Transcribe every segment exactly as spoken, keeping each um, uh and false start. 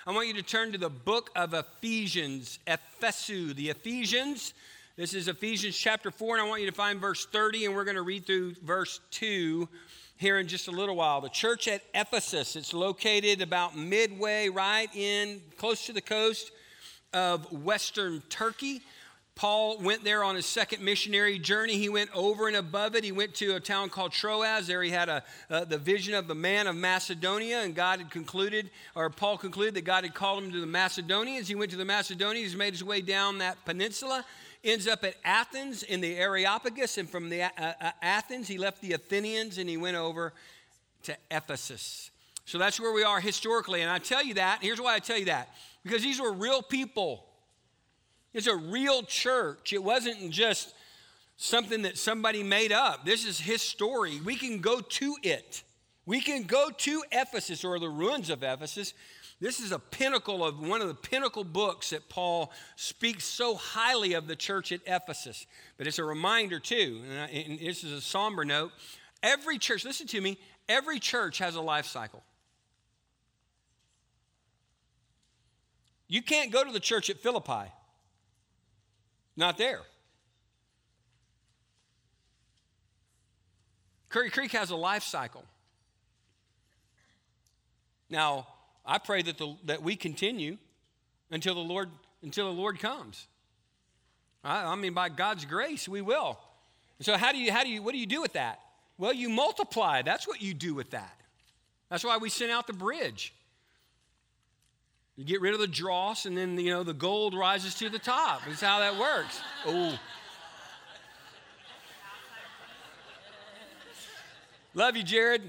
I want you to turn to the book of Ephesians, Ephesu, the Ephesians. This is Ephesians chapter four, and I want you to find verse thirty, and we're going to read through verse two here in just a little while. The church at Ephesus, it's located about midway, right in, close to the coast of western Turkey. Paul went there on his second missionary journey. He went over and above it. He went to a town called Troas. There he had a, uh, the vision of the man of Macedonia, and God had concluded, or Paul concluded that God had called him to the Macedonians. He went to the Macedonians, made his way down that peninsula, ends up at Athens in the Areopagus, and from the uh, uh, Athens, he left the Athenians, and he went over to Ephesus. So that's where we are historically, and I tell you that, here's why I tell you that, because these were real people. It's a real church. It wasn't just something that somebody made up. This is his story. We can go to it. We can go to Ephesus, or the ruins of Ephesus. This is a pinnacle of one of the pinnacle books that Paul speaks so highly of the church at Ephesus. But it's a reminder too, and this is a somber note. Every church, listen to me, every church has a life cycle. You can't go to the church at Philippi. Not there. Curry Creek has a life cycle. Now, I pray that the, that we continue until the Lord until the Lord comes. I, I mean, by God's grace, we will. So, how do you how do you what do you do with that? Well, you multiply. That's what you do with that. That's why we sent out the bridge. You get rid of the dross, and then, you know, the gold rises to the top. That's how that works. Oh. Love you, Jared.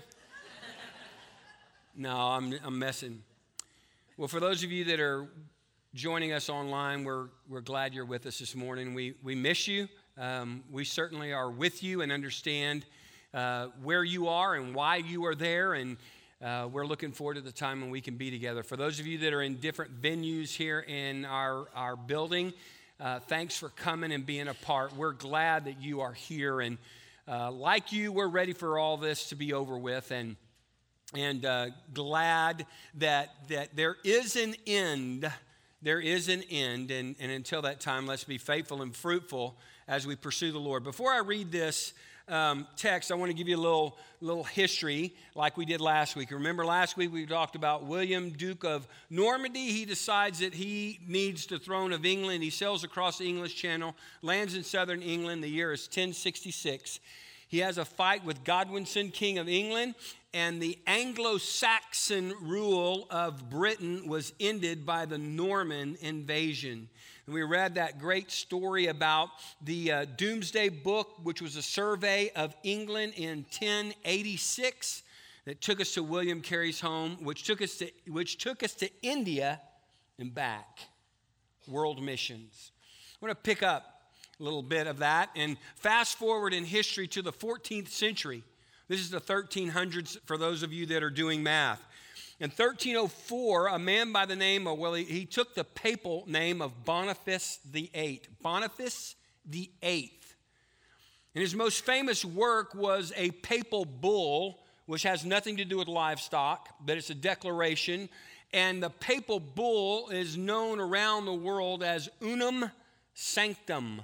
No, I'm, I'm messing. Well, for those of you that are joining us online, we're, we're glad you're with us this morning. We, we miss you. Um, we certainly are with you and understand uh, where you are and why you are there, and Uh, we're looking forward to the time when we can be together. For those of you that are in different venues here in our, our building, uh, thanks for coming and being a part. We're glad that you are here. And uh, like you, we're ready for all this to be over with, and and uh, glad that, that there is an end. There is an end. And, and until that time, let's be faithful and fruitful as we pursue the Lord. Before I read this Um, text, I want to give you a little little history like we did last week. Remember last week we talked about William, Duke of Normandy. He decides that he needs the throne of England. He sails across the English Channel, lands in southern England. The year is ten sixty-six. He has a fight with Godwinson, King of England, and the Anglo-Saxon rule of Britain was ended by the Norman invasion. And we read that great story about the uh, Doomsday Book, which was a survey of England in ten eighty-six that took us to William Carey's home, which took us to which took us to India and back. World missions. I want to pick up a little bit of that and fast forward in history to the fourteenth century. This is the thirteen hundreds for those of you that are doing math. In thirteen oh four, a man by the name of, well, he, he took the papal name of Boniface the Eighth. Boniface the Eighth. And his most famous work was a papal bull, which has nothing to do with livestock, but it's a declaration. And the papal bull is known around the world as Unum Sanctum,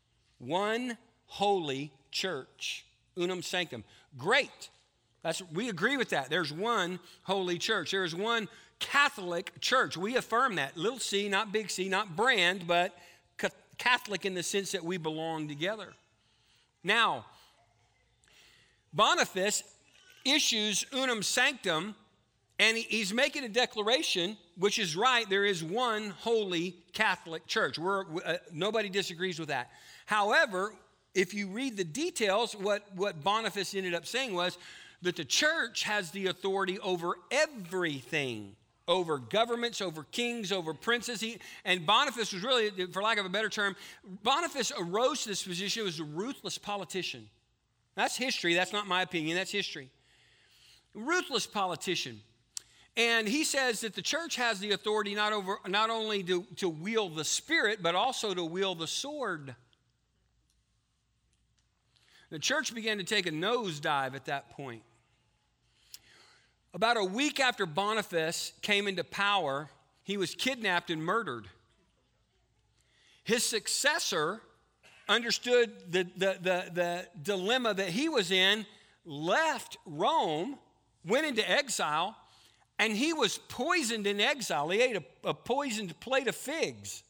one holy church. Unum Sanctum. Great. That's, we agree with that. There's one holy church. There is one Catholic church. We affirm that. Little c, not big C, not brand, but Catholic in the sense that we belong together. Now, Boniface issues Unum Sanctum, and he's making a declaration, which is right. There is one holy Catholic church. We're, uh, nobody disagrees with that. However, if you read the details, what, what Boniface ended up saying was that the church has the authority over everything, over governments, over kings, over princes. He, and Boniface was really, for lack of a better term, Boniface arose to this position as a ruthless politician. That's history. That's not my opinion. That's history. Ruthless politician. And he says that the church has the authority not, over, not only to, to wield the Spirit, but also to wield the sword. The church began to take a nosedive at that point. About a week after Boniface came into power, he was kidnapped and murdered. His successor understood the, the, the, the dilemma that he was in, left Rome, went into exile, and he was poisoned in exile. He ate a, a poisoned plate of figs.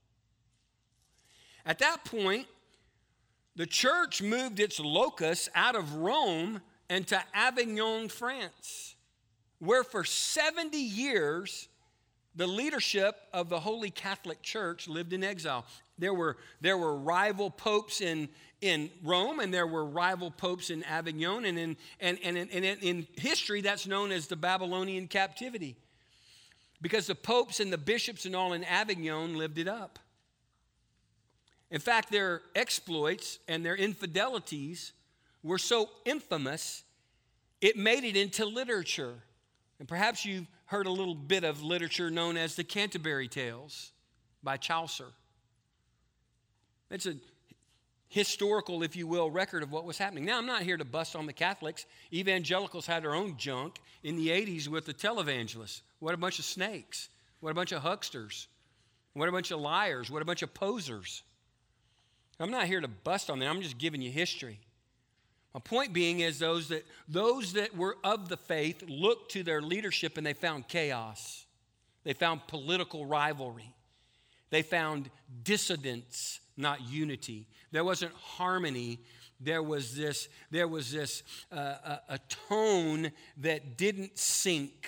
At that point, the church moved its locus out of Rome and to Avignon, France, where for seventy years, the leadership of the Holy Catholic Church lived in exile. There were, there were rival popes in, in Rome, and there were rival popes in Avignon, and in, and, and, and, and in history, that's known as the Babylonian captivity, because the popes and the bishops and all in Avignon lived it up. In fact, their exploits and their infidelities were so infamous, it made it into literature. And perhaps you've heard a little bit of literature known as the Canterbury Tales by Chaucer. It's a historical, if you will, record of what was happening. Now, I'm not here to bust on the Catholics. Evangelicals had their own junk in the eighties with the televangelists. What a bunch of snakes. What a bunch of hucksters. What a bunch of liars. What a bunch of posers. I'm not here to bust on them. I'm just giving you history. My point being is those that, those that were of the faith looked to their leadership and they found chaos. They found political rivalry. They found dissidence, not unity. There wasn't harmony. There was this, there was this uh, a, a tone that didn't sync.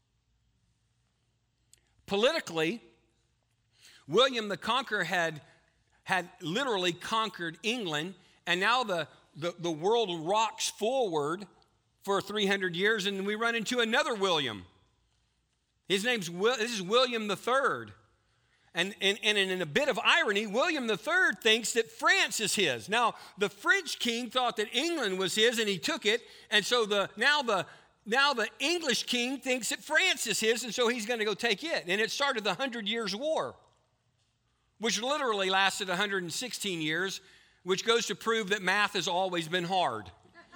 Politically, William the Conqueror had, had literally conquered England, and now the, the, the world rocks forward for three hundred years, and we run into another William. His name's, this is William the Third. And, and, and in a bit of irony, William the Third thinks that France is his. Now, the French king thought that England was his, and he took it. And so the now the now the English king thinks that France is his, and so he's going to go take it. And it started the Hundred Years' War, which literally lasted one hundred sixteen years, which goes to prove that math has always been hard.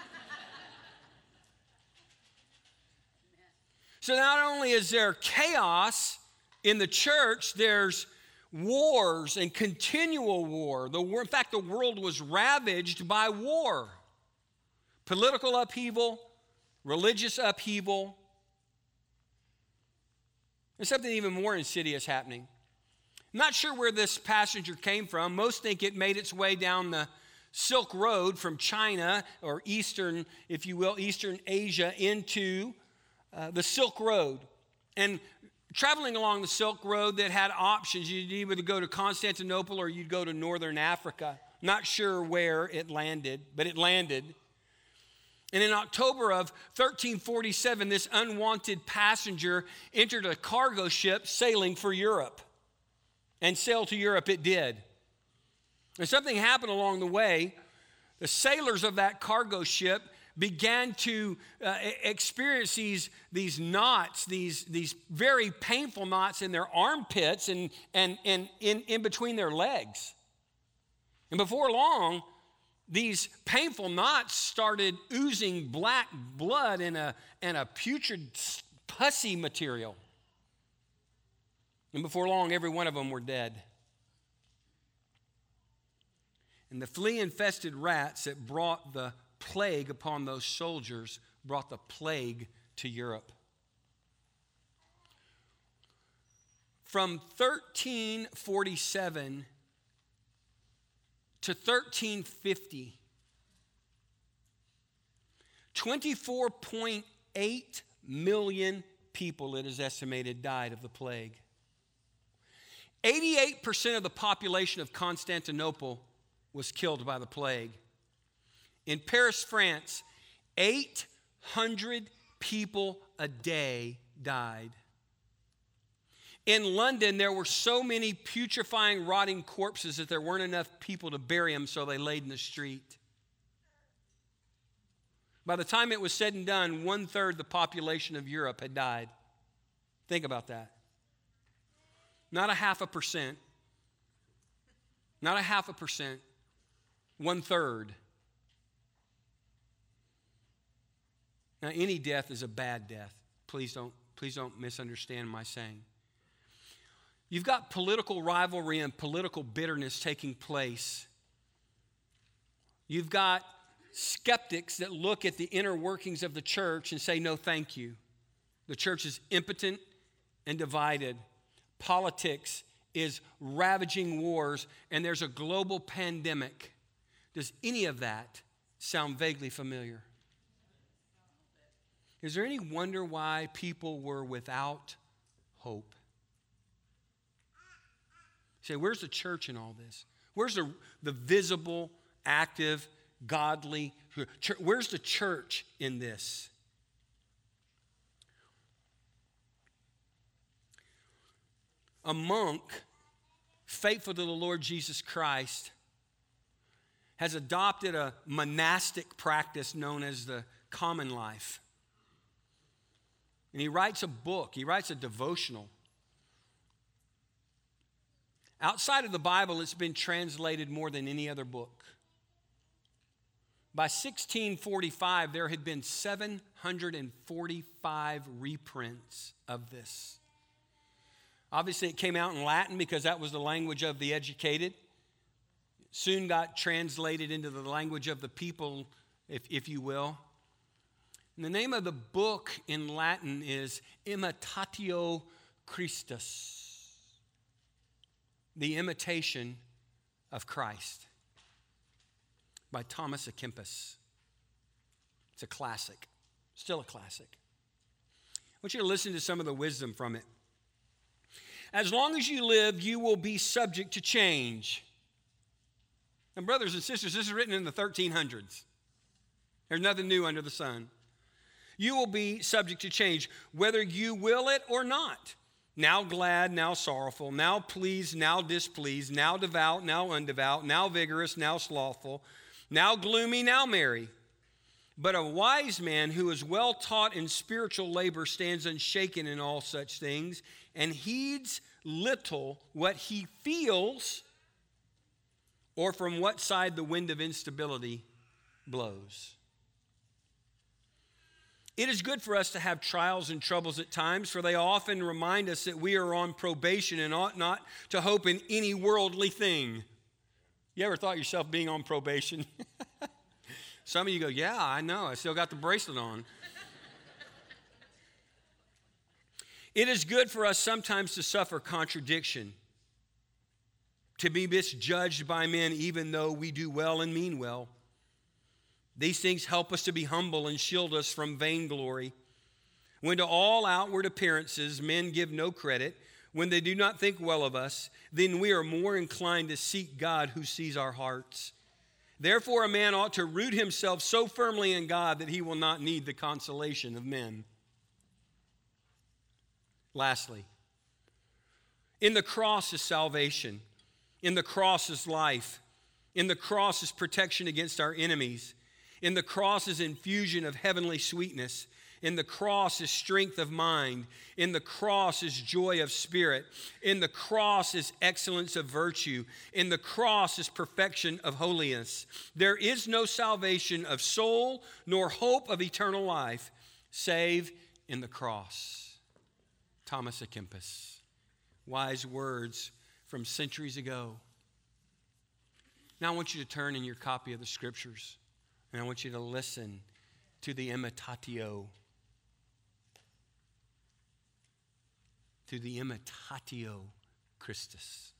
So not only is there chaos in the church, there's wars and continual war. The war. In fact, the world was ravaged by war. Political upheaval, religious upheaval. There's something even more insidious happening. I'm not sure where this passenger came from. Most think it made its way down the Silk Road from China, or Eastern, if you will, Eastern Asia into uh, the Silk Road. And traveling along the Silk Road, that had options. You'd either go to Constantinople or you'd go to northern Africa. Not sure where it landed, but it landed. And in October of thirteen forty-seven, this unwanted passenger entered a cargo ship sailing for Europe. And sail to Europe it did. And something happened along the way. The sailors of that cargo ship began to uh, experience these, these knots, these, these very painful knots in their armpits and, and, and in, in between their legs. And before long, these painful knots started oozing black blood and a, and a putrid, pussy material. And before long, every one of them were dead. And the flea-infested rats that brought the plague upon those soldiers brought the plague to Europe. From thirteen forty-seven to thirteen fifty, twenty-four point eight million people, it is estimated, died of the plague. eighty-eight percent of the population of Constantinople was killed by the plague. In Paris, France, eight hundred people a day died. In London, there were so many putrefying, rotting corpses that there weren't enough people to bury them, so they laid in the street. By the time it was said and done, one-third the population of Europe had died. Think about that. Not a half a percent. Not a half a percent. One-third. Now, any death is a bad death. Please don't, please don't misunderstand my saying. You've got political rivalry and political bitterness taking place. You've got skeptics that look at the inner workings of the church and say, no, thank you. The church is impotent and divided. Politics is ravaging wars, and there's a global pandemic. Does any of that sound vaguely familiar? Is there any wonder why people were without hope? You say, where's the church in all this? Where's the, the visible, active, godly? Where's the church in this? A monk, faithful to the Lord Jesus Christ, has adopted a monastic practice known as the common life. And he writes a book, he writes a devotional. Outside of the Bible, it's been translated more than any other book. By sixteen forty-five, there had been seven hundred forty-five reprints of this. Obviously, it came out in Latin because that was the language of the educated. Soon got translated into the language of the people, if, if you will. And the name of the book in Latin is Imitatio Christus, The Imitation of Christ, by Thomas à Kempis. It's a classic, still a classic. I want you to listen to some of the wisdom from it. As long as you live, you will be subject to change. And brothers and sisters, this is written in the thirteen hundreds. There's nothing new under the sun. You will be subject to change, whether you will it or not. Now glad, now sorrowful, now pleased, now displeased, now devout, now undevout, now vigorous, now slothful, now gloomy, now merry. But a wise man who is well taught in spiritual labor stands unshaken in all such things and heeds little what he feels or from what side the wind of instability blows. It is good for us to have trials and troubles at times, for they often remind us that we are on probation and ought not to hope in any worldly thing. You ever thought yourself being on probation? Some of you go, yeah, I know. I still got the bracelet on. It is good for us sometimes to suffer contradiction, to be misjudged by men even though we do well and mean well. These things help us to be humble and shield us from vainglory. When to all outward appearances men give no credit, when they do not think well of us, then we are more inclined to seek God who sees our hearts. Therefore, a man ought to root himself so firmly in God that he will not need the consolation of men. Lastly, in the cross is salvation. In the cross is life. In the cross is protection against our enemies. In the cross is infusion of heavenly sweetness. In the cross is strength of mind. In the cross is joy of spirit. In the cross is excellence of virtue. In the cross is perfection of holiness. There is no salvation of soul nor hope of eternal life save in the cross. Thomas à Kempis. Wise words from centuries ago. Now I want you to turn in your copy of the scriptures and I want you to listen to the Imitatio. To the Imitatio Christus.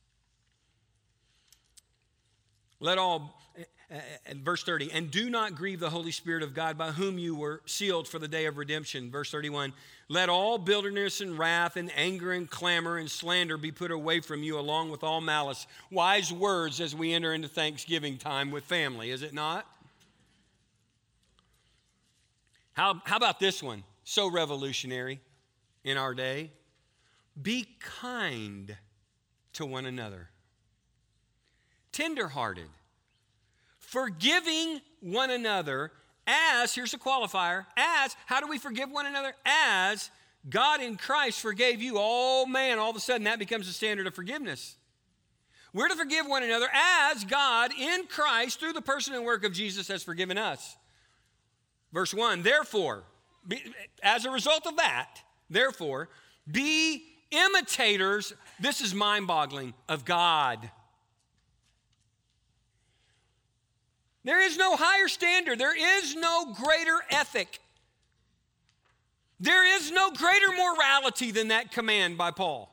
Let all, uh, uh, verse thirty, and do not grieve the Holy Spirit of God by whom you were sealed for the day of redemption. Verse thirty-one, let all bitterness and wrath and anger and clamor and slander be put away from you along with all malice. Wise words as we enter into Thanksgiving time with family, is it not? How, how about this one? So revolutionary in our day. Be kind to one another. Tenderhearted. Forgiving one another as, here's a qualifier, as, how do we forgive one another? As God in Christ forgave you. Oh man, all of a sudden that becomes the standard of forgiveness. We're to forgive one another as God in Christ through the person and work of Jesus has forgiven us. Verse one, therefore, be, as a result of that, therefore, be imitators, this is mind-boggling, of God. There is no higher standard. There is no greater ethic. There is no greater morality than that command by Paul.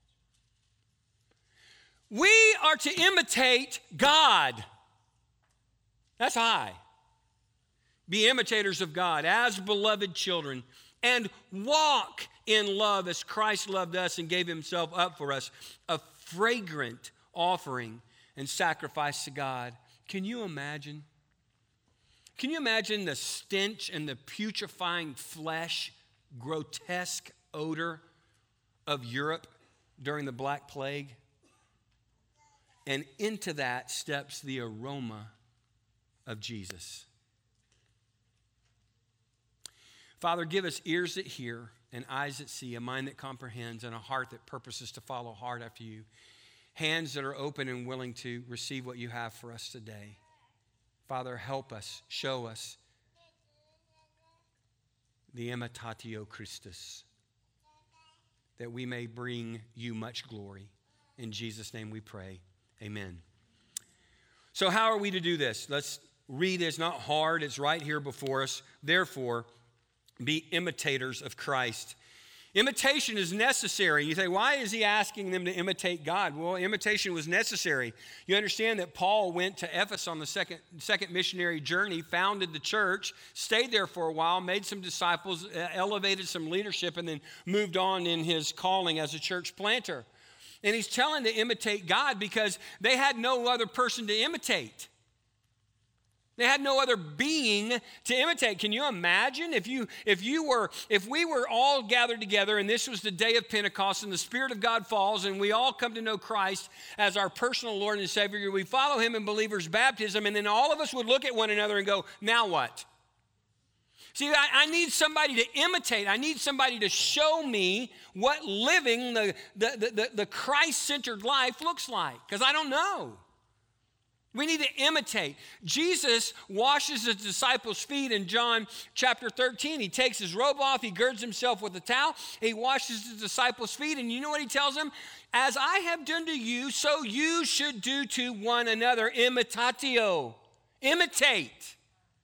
We are to imitate God. That's high. Be imitators of God as beloved children and walk in love as Christ loved us and gave himself up for us, a fragrant offering and sacrifice to God. Can you imagine? Can you imagine the stench and the putrefying flesh, grotesque odor of Europe during the Black Plague? And into that steps the aroma of Jesus. Father, give us ears that hear and eyes that see, a mind that comprehends, and a heart that purposes to follow hard after you. Hands that are open and willing to receive what you have for us today. Father, help us, show us the imitatio Christus, that we may bring you much glory. In Jesus' name we pray. Amen. So how are we to do this? Let's read it. It's not hard. It's right here before us. Therefore, be imitators of Christ. Imitation is necessary. You say, why is he asking them to imitate God? Well, imitation was necessary. You understand that Paul went to Ephesus on the second, second missionary journey, founded the church, stayed there for a while, made some disciples, elevated some leadership, and then moved on in his calling as a church planter. And he's telling to imitate God because they had no other person to imitate. They had no other being to imitate. Can you imagine if you if you were if we were all gathered together and this was the day of Pentecost and the Spirit of God falls and we all come to know Christ as our personal Lord and Savior, we follow him in believers' baptism, and then all of us would look at one another and go, now what? See, I, I need somebody to imitate. I need somebody to show me what living the, the, the, the Christ-centered life looks like, because I don't know. We need to imitate. Jesus washes his disciples' feet in John chapter thirteen. He takes his robe off. He girds himself with a towel. He washes his disciples' feet. And you know what he tells them? As I have done to you, so you should do to one another. Imitatio. Imitate.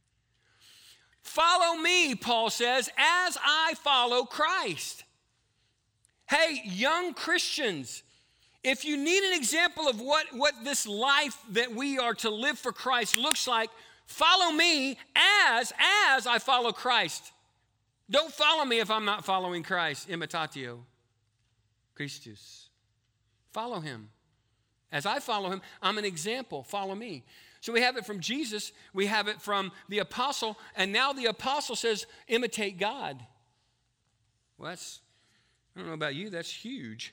Follow me, Paul says, as I follow Christ. Hey, young Christians, if you need an example of what, what this life that we are to live for Christ looks like, follow me as, as I follow Christ. Don't follow me if I'm not following Christ. Imitatio Christus. Follow him. As I follow him, I'm an example. Follow me. So we have it from Jesus, we have it from the apostle, and now the apostle says, imitate God. Well, that's, I don't know about you, that's huge.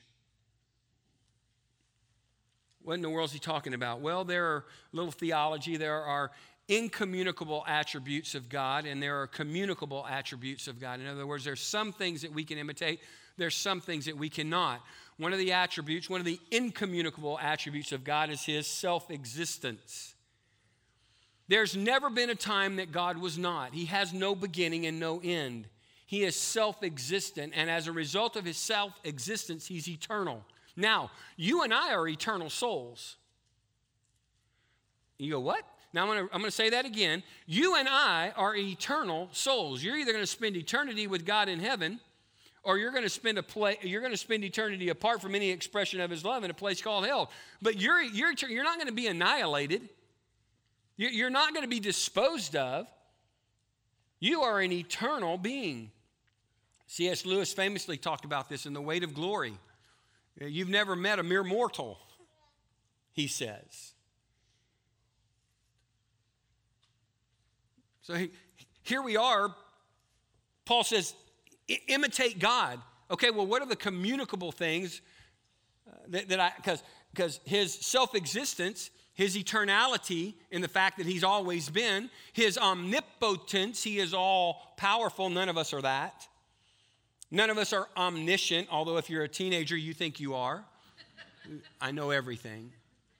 What in the world is he talking about? Well, there are little theology, there are incommunicable attributes of God, and there are communicable attributes of God. In other words, there's some things that we can imitate, there's some things that we cannot. One of the attributes, one of the incommunicable attributes of God is his self-existence. There's never been a time that God was not. He has no beginning and no end. He is self-existent, and as a result of his self-existence, he's eternal. Now, you and I are eternal souls. You go, what? Now, I'm going to I'm going to say that again. You and I are eternal souls. You're either going to spend eternity with God in heaven, or you're going to spend a play, you're going to spend eternity apart from any expression of his love in a place called hell. But you're, you're, you're not going to be annihilated. You're not going to be disposed of. You are an eternal being. C S Lewis famously talked about this in The Weight of Glory. You've never met a mere mortal, he says. So he, here we are. Paul says, imitate God. Okay, well, what are the communicable things uh, that, that I, because because his self-existence, his eternality in the fact that he's always been, his omnipotence, he is all powerful. None of us are that. None of us are omniscient, although if you're a teenager, you think you are. I know everything.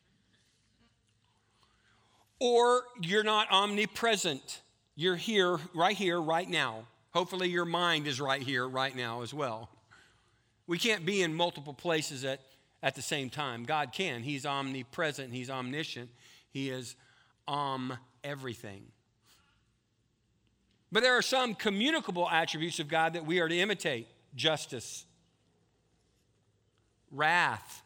Or you're not omnipresent. You're here, right here, right now. Hopefully your mind is right here, right now as well. We can't be in multiple places at, at the same time. God can. He's omnipresent. He's omniscient. He is om everything. But there are some communicable attributes of God that we are to imitate. Justice, wrath.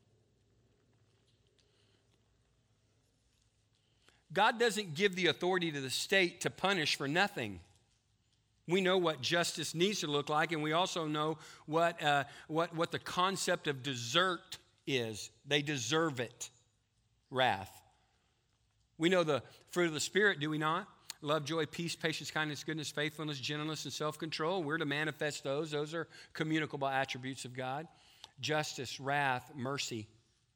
God doesn't give the authority to the state to punish for nothing. We know what justice needs to look like, and we also know what, uh, what, what the concept of desert is. They deserve it. Wrath. We know the fruit of the Spirit, do we not? Love, joy, peace, patience, kindness, goodness, faithfulness, gentleness, and self-control. We're to manifest those. Those are communicable attributes of God. Justice, wrath, mercy,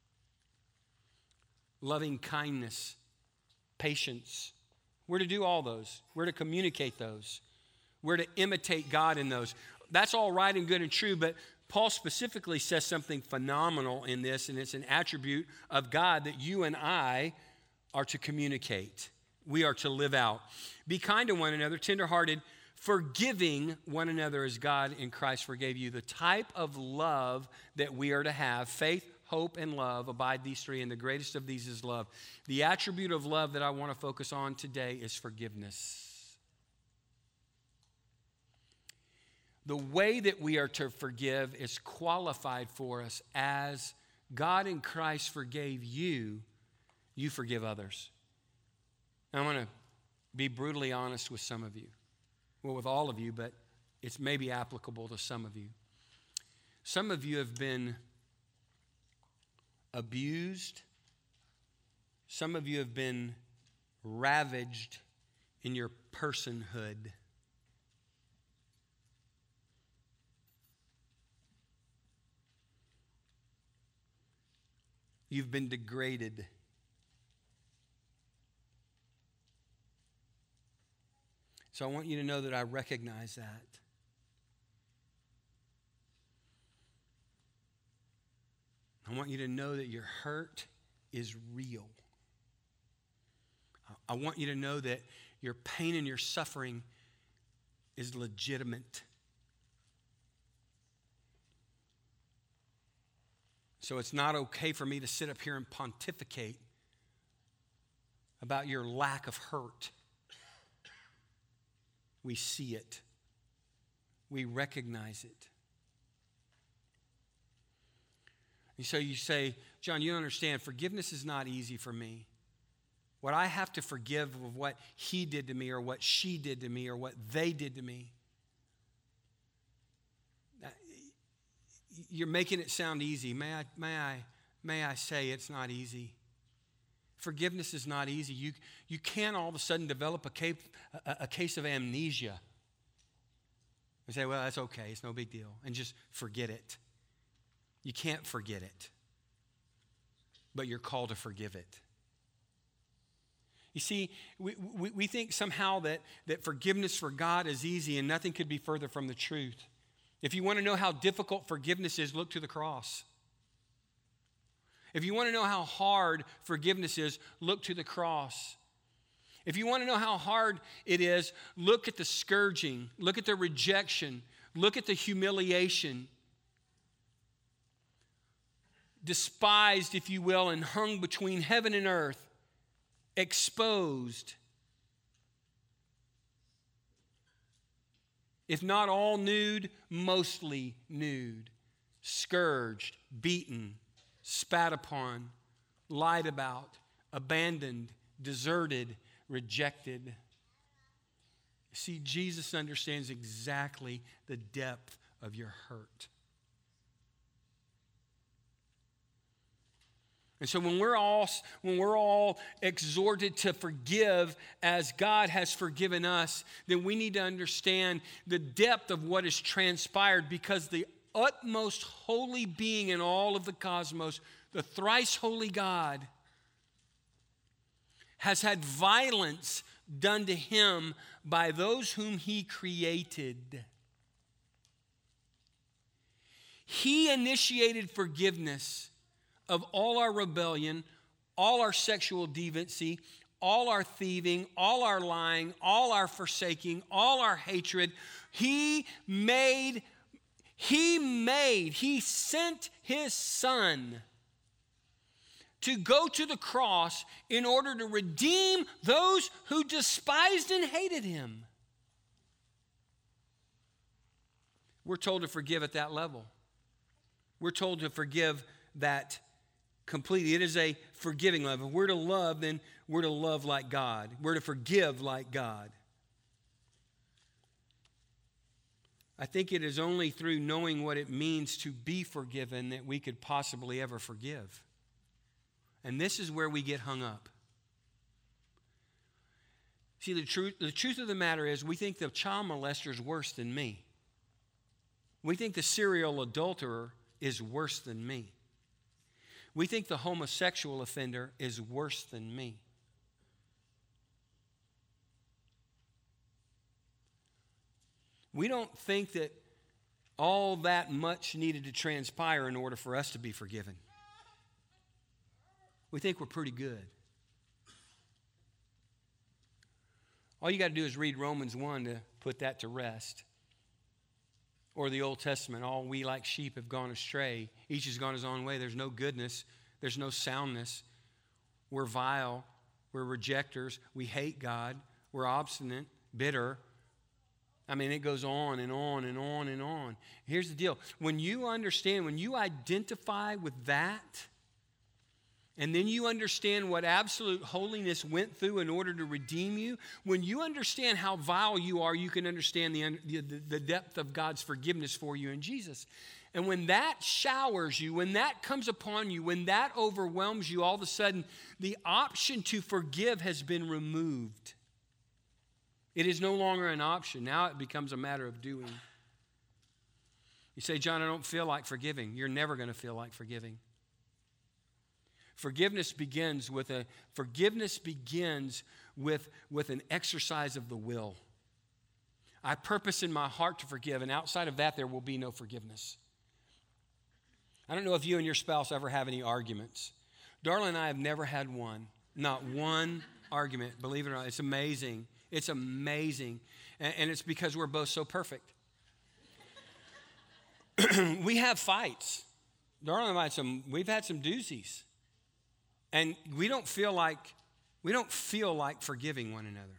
loving kindness, patience. We're to do all those. We're to communicate those. We're to imitate God in those. That's all right and good and true, but Paul specifically says something phenomenal in this, and it's an attribute of God that you and I are to communicate. We are to live out. Be kind to one another, tenderhearted, forgiving one another as God in Christ forgave you. The type of love that we are to have, faith, hope, and love, abide these three, and the greatest of these is love. The attribute of love that I want to focus on today is forgiveness. The way that we are to forgive is qualified for us as God in Christ forgave you, you forgive others. Now, I want to be brutally honest with some of you. Well, with all of you, but it's maybe applicable to some of you. Some of you have been abused. Some of you have been ravaged in your personhood. You've been degraded. So I want you to know that I recognize that. I want you to know that your hurt is real. I want you to know that your pain and your suffering is legitimate. So it's not okay for me to sit up here and pontificate about your lack of hurt. We see it. We recognize it. And so you say, John, you don't understand. Forgiveness is not easy for me. What I have to forgive of what he did to me or what she did to me or what they did to me. You're making it sound easy. May I, may I, may I say it's not easy. Forgiveness is not easy. You, you can't all of a sudden develop a case, a, a case of amnesia and say, well, that's okay. It's no big deal. And just forget it. You can't forget it. But you're called to forgive it. You see, we, we, we think somehow that, that forgiveness for God is easy, and nothing could be further from the truth. If you want to know how difficult forgiveness is, look to the cross. If you want to know how hard forgiveness is, look to the cross. If you want to know how hard it is, look at the scourging, look at the rejection, look at the humiliation. Despised, if you will, and hung between heaven and earth, exposed. If not all nude, mostly nude, scourged, beaten, spat upon, lied about, abandoned, deserted, rejected. See, Jesus understands exactly the depth of your hurt. And so when we're all when we're all exhorted to forgive as God has forgiven us, then we need to understand the depth of what has transpired, because the utmost holy being in all of the cosmos, the thrice holy God, has had violence done to him by those whom he created. He initiated forgiveness of all our rebellion, all our sexual deviancy, all our thieving, all our lying, all our forsaking, all our hatred. He made, He made, he sent his son to go to the cross in order to redeem those who despised and hated him. We're told to forgive at that level. We're told to forgive that completely. It is a forgiving love. If we're to love, then we're to love like God. We're to forgive like God. I think it is only through knowing what it means to be forgiven that we could possibly ever forgive. And this is where we get hung up. See, the truth, the truth of the matter is we think the child molester is worse than me. We think the serial adulterer is worse than me. We think the homosexual offender is worse than me. We don't think that all that much needed to transpire in order for us to be forgiven. We think we're pretty good. All you got to do is read Romans one to put that to rest. Or the Old Testament, all we like sheep have gone astray. Each has gone his own way. There's no goodness. There's no soundness. We're vile. We're rejectors. We hate God. We're obstinate, bitter. I mean, it goes on and on and on and on. Here's the deal. When you understand, when you identify with that, and then you understand what absolute holiness went through in order to redeem you, when you understand how vile you are, you can understand the, the, the depth of God's forgiveness for you in Jesus. And when that showers you, when that comes upon you, when that overwhelms you, all of a sudden, the option to forgive has been removed. It is no longer an option. Now it becomes a matter of doing. You say, John, I don't feel like forgiving. You're never going to feel like forgiving. Forgiveness begins with a forgiveness begins with, with an exercise of the will. I purpose in my heart to forgive, and outside of that, there will be no forgiveness. I don't know if you and your spouse ever have any arguments. Darla and I have never had one. Not one argument, believe it or not. It's amazing. It's amazing. And, and it's because we're both so perfect. We have fights. Darla and I had some, we've had some doozies. And we don't feel like, we don't feel like forgiving one another.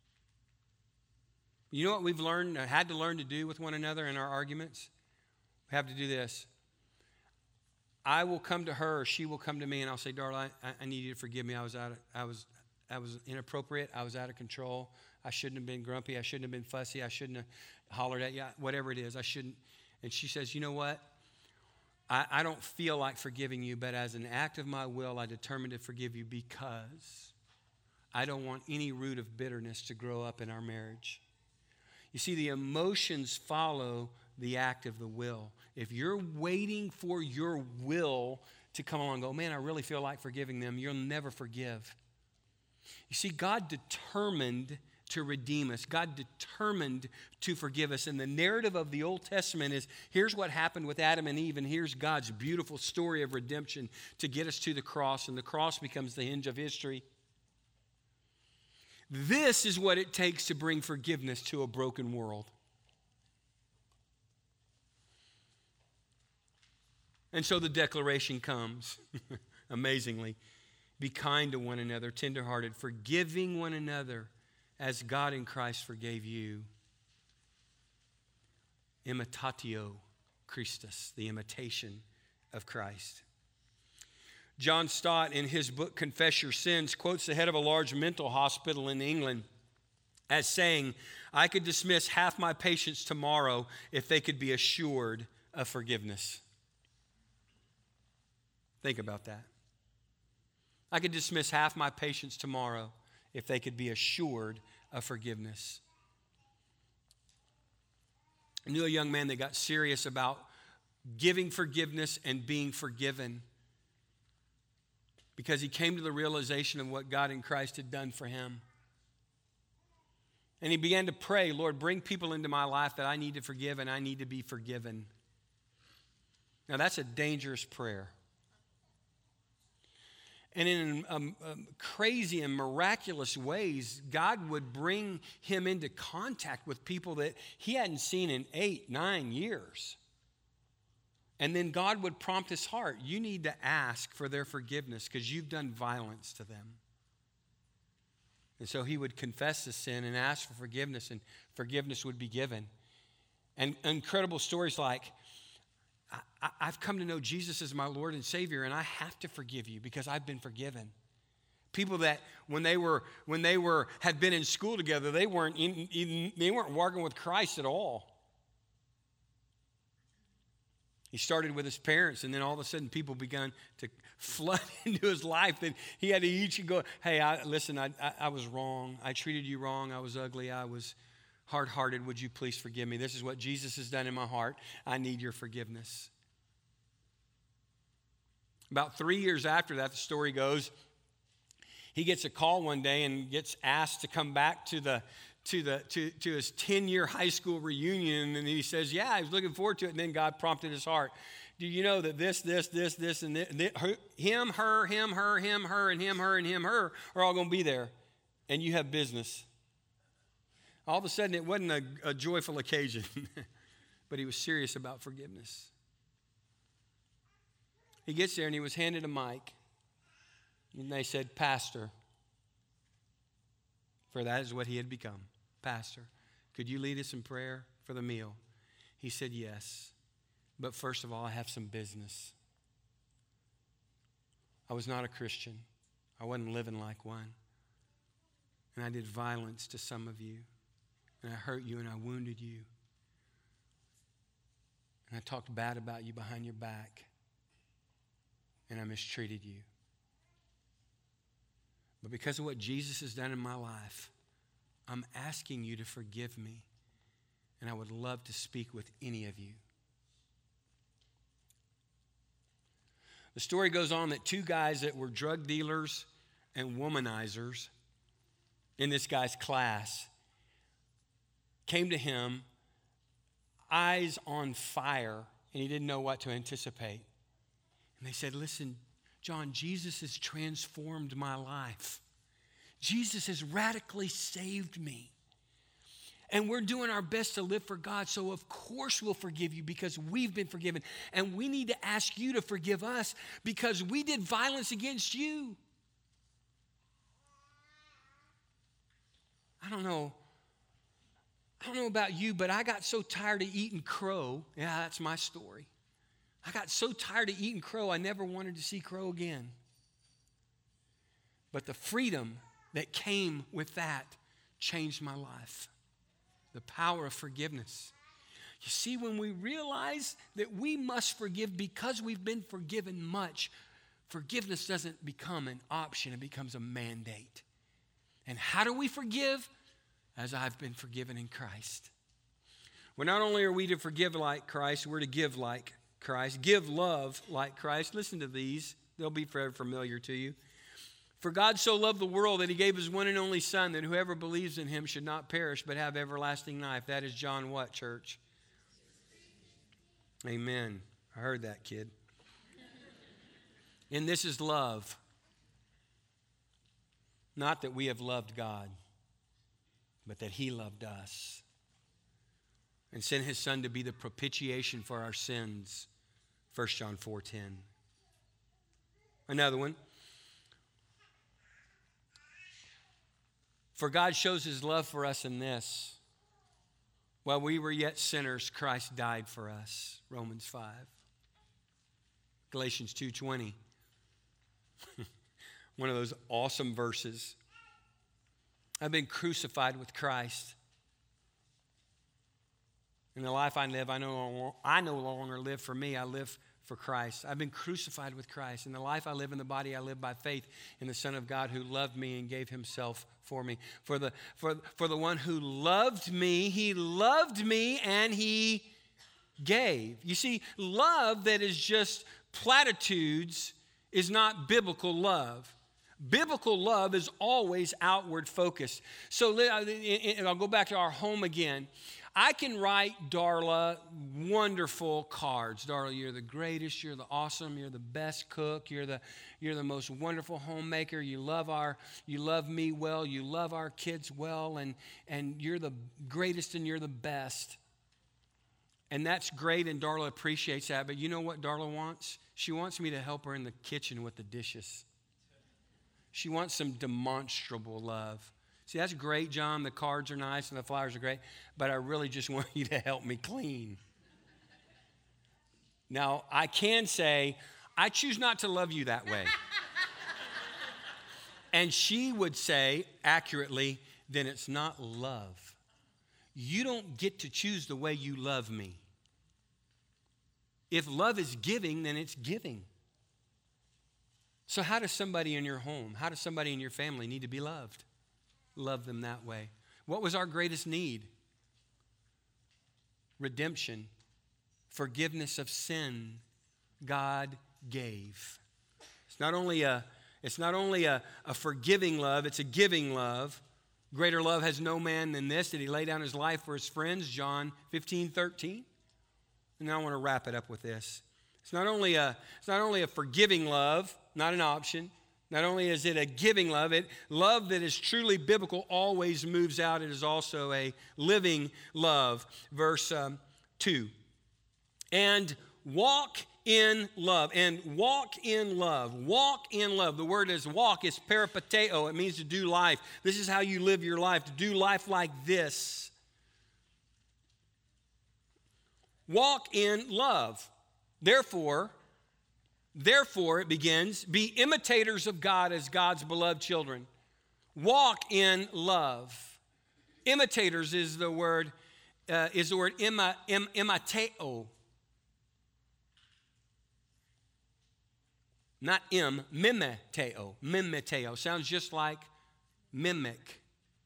You know what we've learned, had to learn to do with one another in our arguments? We have to do this. I will come to her, or she will come to me, and I'll say, Darla, I, I need you to forgive me. I was out of, I was, I was inappropriate. I was out of control. I shouldn't have been grumpy. I shouldn't have been fussy. I shouldn't have hollered at you. Whatever it is, I shouldn't. And she says, you know what? I, I don't feel like forgiving you, but as an act of my will, I determined to forgive you because I don't want any root of bitterness to grow up in our marriage. You see, the emotions follow the act of the will. If you're waiting for your will to come along and go, man, I really feel like forgiving them, you'll never forgive. You see, God determined to redeem us. God determined to forgive us. And the narrative of the Old Testament is, here's what happened with Adam and Eve, and here's God's beautiful story of redemption to get us to the cross, and the cross becomes the hinge of history. This is what it takes to bring forgiveness to a broken world. And so the declaration comes, amazingly. Be kind to one another, tenderhearted, forgiving one another as God in Christ forgave you. Imitatio Christus, the imitation of Christ. John Stott, in his book Confess Your Sins, quotes the head of a large mental hospital in England as saying, I could dismiss half my patients tomorrow if they could be assured of forgiveness. Think about that. I could dismiss half my patients tomorrow if they could be assured of forgiveness. I knew a young man that got serious about giving forgiveness and being forgiven because he came to the realization of what God in Christ had done for him. And he began to pray, Lord, bring people into my life that I need to forgive and I need to be forgiven. Now that's a dangerous prayer. And in um, um, crazy and miraculous ways, God would bring him into contact with people that he hadn't seen in eight, nine years. And then God would prompt his heart. You need to ask for their forgiveness because you've done violence to them. And so he would confess the sin and ask for forgiveness, and forgiveness would be given. And incredible stories like, I, I've come to know Jesus as my Lord and Savior, and I have to forgive you because I've been forgiven. People that when they were when they were had been in school together, they weren't in, in, they weren't walking with Christ at all. He started with his parents, and then all of a sudden people began to flood into his life that he had to each go, hey, I, listen, I, I, I was wrong. I treated you wrong. I was ugly. I was hard-hearted. Would you please forgive me? This is what Jesus has done in my heart. I need your forgiveness. About three years after that, the story goes, he gets a call one day and gets asked to come back to the to the to, to his ten-year high school reunion, and he says, yeah, I was looking forward to it. And then God prompted his heart. Do you know that this, this, this, this, and this, him, her, him, her, him, her, and him, her, and him, her are all going to be there, and you have business. All of a sudden, it wasn't a, a joyful occasion, but he was serious about forgiveness. He gets there, and he was handed a mic, and they said, Pastor, for that is what he had become. Pastor, could you lead us in prayer for the meal? He said, yes. But first of all, I have some business. I was not a Christian. I wasn't living like one. And I did violence to some of you. And I hurt you and I wounded you. And I talked bad about you behind your back. And I mistreated you. But because of what Jesus has done in my life, I'm asking you to forgive me. And I would love to speak with any of you. The story goes on that two guys that were drug dealers and womanizers in this guy's class came to him, eyes on fire, and he didn't know what to anticipate. And they said, listen, John, Jesus has transformed my life. Jesus has radically saved me. And we're doing our best to live for God, so of course we'll forgive you because we've been forgiven. And we need to ask you to forgive us because we did violence against you. I don't know. I don't know about you, but I got so tired of eating crow. Yeah, that's my story. I got so tired of eating crow, I never wanted to see crow again. But the freedom that came with that changed my life. The power of forgiveness. You see, when we realize that we must forgive because we've been forgiven much, forgiveness doesn't become an option, it becomes a mandate. And how do we forgive? As I've been forgiven in Christ. Well, not only are we to forgive like Christ, we're to give like Christ. Give love like Christ. Listen to these. They'll be forever familiar to you. For God so loved the world that he gave his one and only Son, that whoever believes in him should not perish but have everlasting life. That is John what, church? Amen. I heard that, kid. And this is love. Not that we have loved God, but that he loved us and sent his Son to be the propitiation for our sins. First John four ten. Another one. For God shows his love for us in this. While we were yet sinners, Christ died for us. Romans five. Galatians two twenty. One of those awesome verses. I've been crucified with Christ. In the life I live, I no, I no longer live for me. I live for Christ. I've been crucified with Christ. In the life I live in the body, I live by faith in the Son of God who loved me and gave himself for me. For the, for, for the one who loved me, he loved me and he gave. You see, love that is just platitudes is not biblical love. Biblical love is always outward focused. So and I'll go back to our home again. I can write Darla wonderful cards. Darla, you're the greatest, you're the awesome, you're the best cook, you're the you're the most wonderful homemaker. You love our you love me well, you love our kids well, and and you're the greatest and you're the best. And that's great, and Darla appreciates that. But you know what Darla wants? She wants me to help her in the kitchen with the dishes. She wants some demonstrable love. See, that's great, John. The cards are nice and the flowers are great, but I really just want you to help me clean. Now, I can say, I choose not to love you that way. And she would say, accurately, then it's not love. You don't get to choose the way you love me. If love is giving, then it's giving. So how does somebody in your home, how does somebody in your family need to be loved? Love them that way. What was our greatest need? Redemption, forgiveness of sin. God gave. It's not only a, it's not only a, a forgiving love, it's a giving love. Greater love has no man than this, that he lay down his life for his friends, John fifteen, thirteen. And now I want to wrap it up with this. It's not only a, it's not only a forgiving love, not an option. Not only is it a giving love, it love that is truly biblical always moves out. It is also a living love. Verse um, two. And walk in love. And walk in love. Walk in love. The word is walk. It's peripateo. It means to do life. This is how you live your life. To do life like this. Walk in love. Therefore, therefore, it begins, be imitators of God as God's beloved children. Walk in love. Imitators is the word, uh, is the word ima, im, imateo. Not im, mimeteo. Mimeteo. Sounds just like mimic.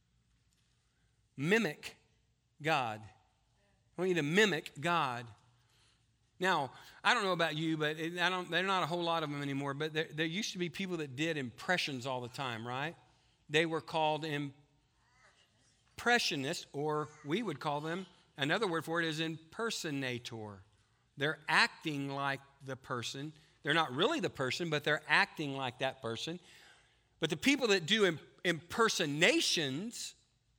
Mimic God. I want you to mimic God. Now, I don't know about you, but it, I don't, there are not a whole lot of them anymore, but there, there used to be people that did impressions all the time, right? They were called impressionists, or we would call them, another word for it is impersonator. They're acting like the person. They're not really the person, but they're acting like that person. But the people that do imp- impersonations,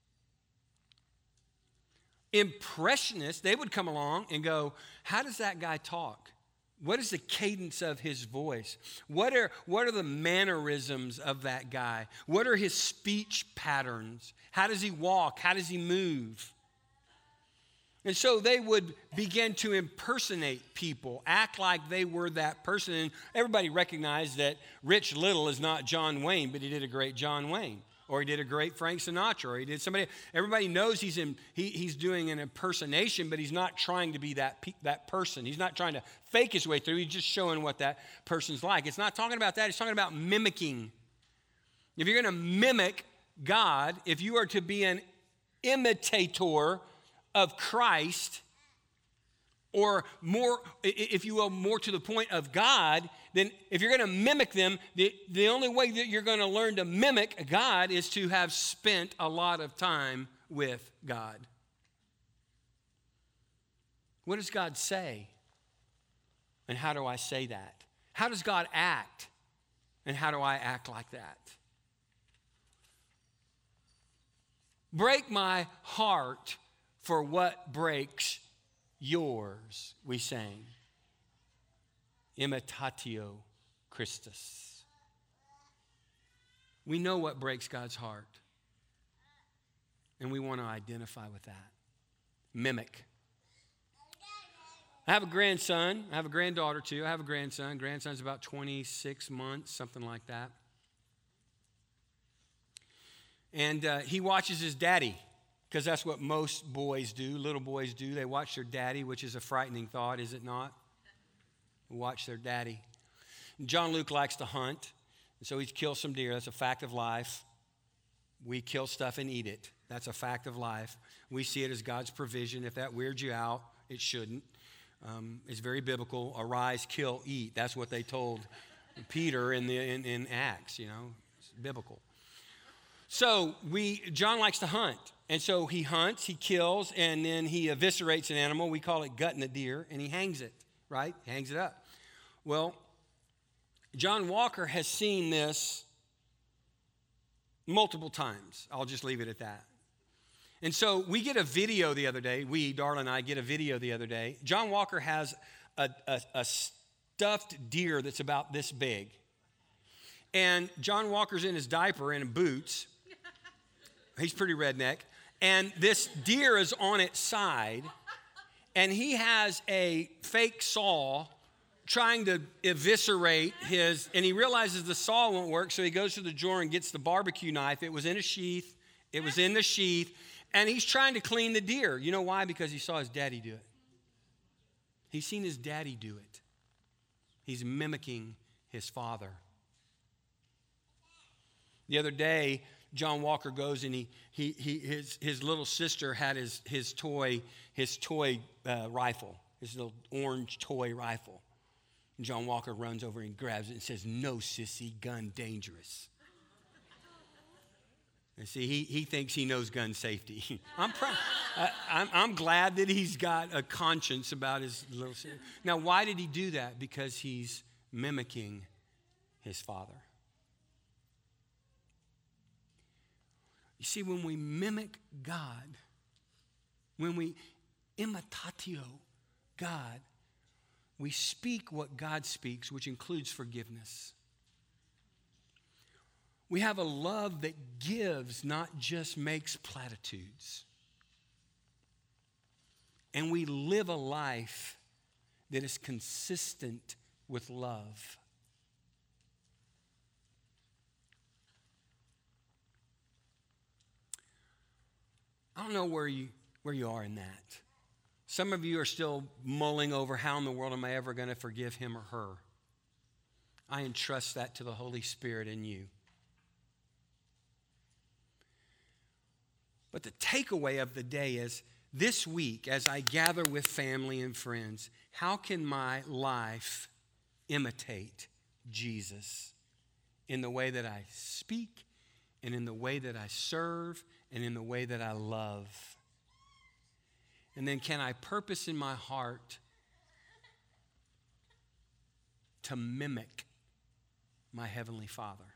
impressionists, they would come along and go, how does that guy talk? What is the cadence of his voice? What are, what are the mannerisms of that guy? What are his speech patterns? How does he walk? How does he move? And so they would begin to impersonate people, act like they were that person. And everybody recognized that Rich Little is not John Wayne, but he did a great John Wayne. Or he did a great Frank Sinatra, or he did somebody. Everybody knows he's in, he, he's doing an impersonation, but he's not trying to be that, that person. He's not trying to fake his way through. He's just showing what that person's like. It's not talking about that. It's talking about mimicking. If you're going to mimic God, if you are to be an imitator of Christ, or more, if you will, more to the point of God, then if you're going to mimic them, the, the only way that you're going to learn to mimic God is to have spent a lot of time with God. What does God say? And how do I say that? How does God act? And how do I act like that? Break my heart for what breaks yours, we sang. Imitatio Christus. We know what breaks God's heart. And we want to identify with that. Mimic. I have a grandson. I have a granddaughter too. I have a grandson. Grandson's about twenty-six months, something like that. And uh, he watches his daddy. Because that's what most boys do, little boys do. They watch their daddy, which is a frightening thought, is it not? Watch their daddy. John Luke likes to hunt, and so he kills some deer. That's a fact of life. We kill stuff and eat it. That's a fact of life. We see it as God's provision. If that weirds you out, it shouldn't. Um, it's very biblical. Arise, kill, eat. That's what they told Peter in, the, in, in Acts, you know. It's biblical. So we, John likes to hunt. And so he hunts, he kills, and then he eviscerates an animal. We call it gutting a deer, and he hangs it, right? He hangs it up. Well, John Walker has seen this multiple times. I'll just leave it at that. And so we get a video the other day. We, Darla and I, get a video the other day. John Walker has a, a, a stuffed deer that's about this big. And John Walker's in his diaper and in boots. He's pretty redneck. And this deer is on its side. And he has a fake saw trying to eviscerate his, and he realizes the saw won't work, so he goes to the drawer and gets the barbecue knife. It was in a sheath. It was in the sheath. And he's trying to clean the deer. You know why? Because he saw his daddy do it. He's seen his daddy do it. He's mimicking his father. The other day, John Walker goes and he, he, he his, his little sister had his, his toy, his toy uh, rifle, his little orange toy rifle. And John Walker runs over and grabs it and says, "No, sissy, gun dangerous." And see, he, he thinks he knows gun safety. I'm, proud. I, I'm, I'm glad that he's got a conscience about his little sister. Now, why did he do that? Because he's mimicking his father. You see, when we mimic God, when we imitatio God, we speak what God speaks, which includes forgiveness. We have a love that gives, not just makes platitudes. And we live a life that is consistent with love. I don't know where you, where you are in that. Some of you are still mulling over how in the world am I ever going to forgive him or her. I entrust that to the Holy Spirit in you. But the takeaway of the day is, this week, as I gather with family and friends, how can my life imitate Jesus in the way that I speak and in the way that I serve and in the way that I love? And then can I purpose in my heart to mimic my Heavenly Father?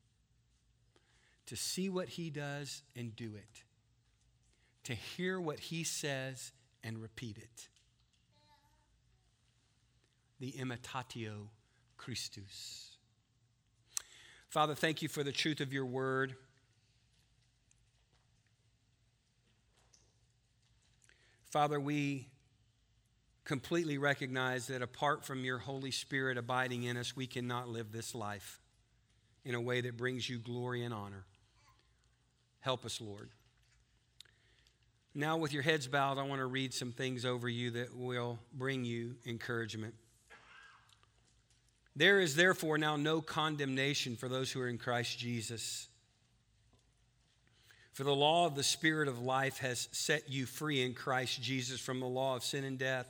To see what he does and do it. To hear what he says and repeat it. The imitatio Christus. Father, thank you for the truth of your word. Father, we completely recognize that apart from your Holy Spirit abiding in us, we cannot live this life in a way that brings you glory and honor. Help us, Lord. Now, with your heads bowed, I want to read some things over you that will bring you encouragement. There is therefore now no condemnation for those who are in Christ Jesus. For the law of the Spirit of life has set you free in Christ Jesus from the law of sin and death.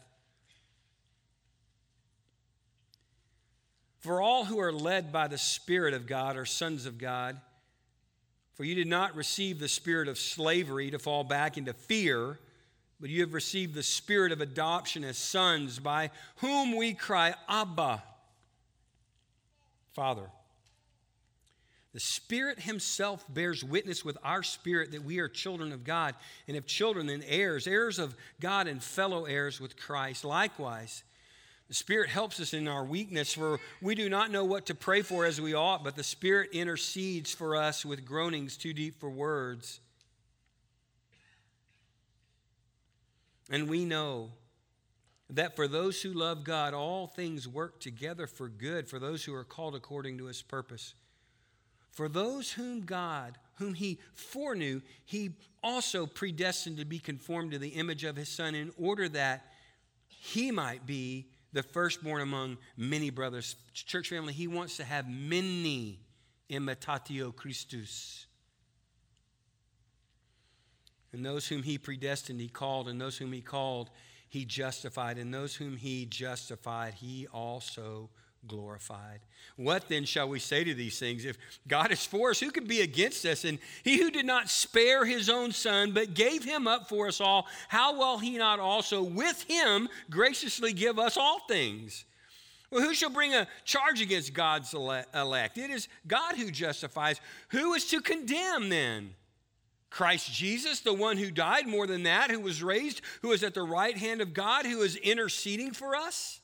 For all who are led by the Spirit of God are sons of God. For you did not receive the spirit of slavery to fall back into fear, but you have received the spirit of adoption as sons, by whom we cry, Abba, Father. The Spirit himself bears witness with our spirit that we are children of God, and if children, then heirs, heirs of God and fellow heirs with Christ. Likewise, the Spirit helps us in our weakness, for we do not know what to pray for as we ought, but the Spirit intercedes for us with groanings too deep for words. And we know that for those who love God, all things work together for good, for those who are called according to his purpose. For those whom God, whom he foreknew, he also predestined to be conformed to the image of his Son, in order that he might be the firstborn among many brothers. Church family, he wants to have many imitatio Christus. And those whom he predestined, he called. And those whom he called, he justified. And those whom he justified, he also glorified. What then shall we say to these things? If God is for us, who can be against us? And he who did not spare his own Son, but gave him up for us all, how will he not also with him graciously give us all things? Well, who shall bring a charge against God's elect? It is God who justifies. Who is to condemn then? Christ Jesus, the one who died, more than that, who was raised, who is at the right hand of God, who is interceding for us?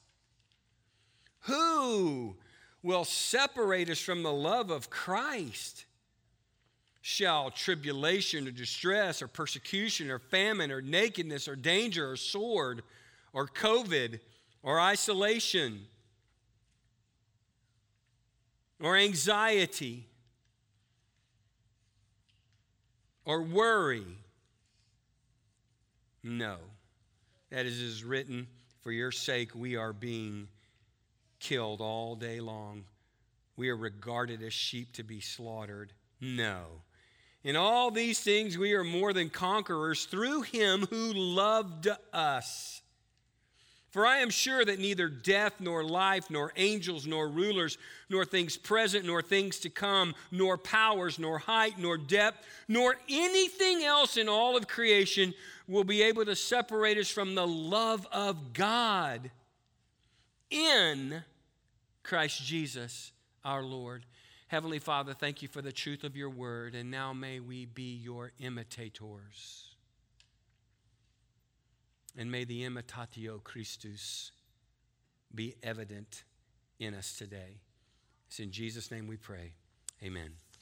Who will separate us from the love of Christ? Shall tribulation or distress or persecution or famine or nakedness or danger or sword or COVID or isolation or anxiety or worry? No. That is, is written, for your sake we are being killed all day long. We are regarded as sheep to be slaughtered. No. In all these things we are more than conquerors through him who loved us. For I am sure that neither death, nor life, nor angels, nor rulers, nor things present, nor things to come, nor powers, nor height, nor depth, nor anything else in all of creation will be able to separate us from the love of God in Christ Jesus our Lord. Heavenly Father, thank you for the truth of your word, and now may we be your imitators. And may the imitatio Christus be evident in us today. It's in Jesus' name we pray. Amen.